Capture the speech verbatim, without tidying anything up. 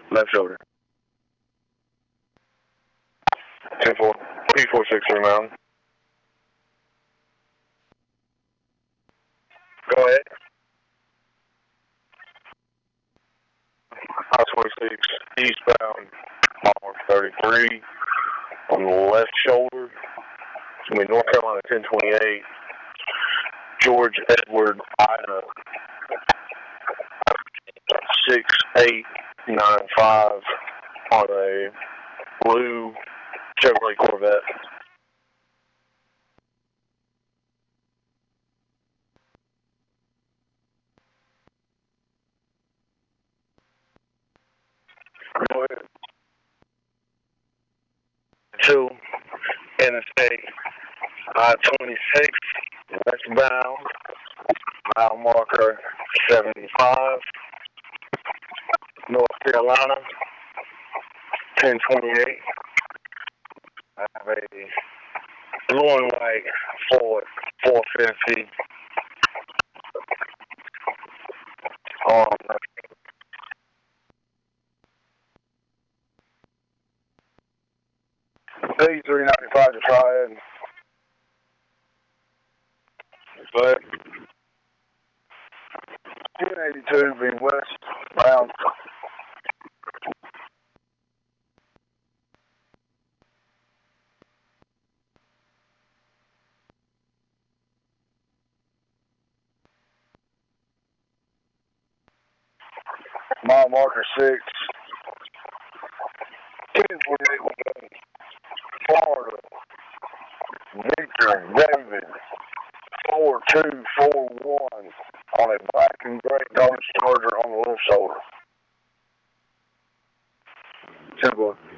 Left shoulder. ten four. P four six three mountain. Go ahead. I twenty-six eastbound, mile thirty-three on the left shoulder. It's going to be North Carolina ten twenty-eight. George Edward Ida six eight nine five on a blue Chevrolet Corvette. Go ahead. Two Interstate I twenty-six westbound, mile marker seventy-five, North Carolina ten twenty-eight. I have a blue and white Ford four fifty on eighty-three ninety-five to try it. But ten eighty-two being westbound. Mile marker six. ten forty-eight Florida. Victor David four two four one on a black and gray Dodge Charger on the left shoulder. ten